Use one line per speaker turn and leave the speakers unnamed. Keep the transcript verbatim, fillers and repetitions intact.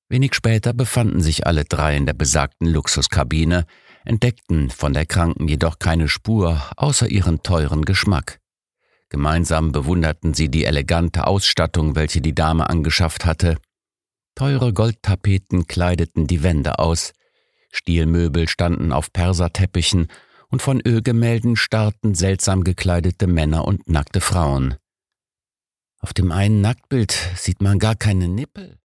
Wenig später befanden sich alle drei in der besagten Luxuskabine, entdeckten von der Kranken jedoch keine Spur außer ihren teuren Geschmack. Gemeinsam bewunderten sie die elegante Ausstattung, welche die Dame angeschafft hatte. Teure Goldtapeten kleideten die Wände aus, Stilmöbel standen auf Perserteppichen und von Ölgemälden starrten seltsam gekleidete Männer und nackte Frauen. »Auf dem einen Nacktbild sieht man gar keine Nippel«,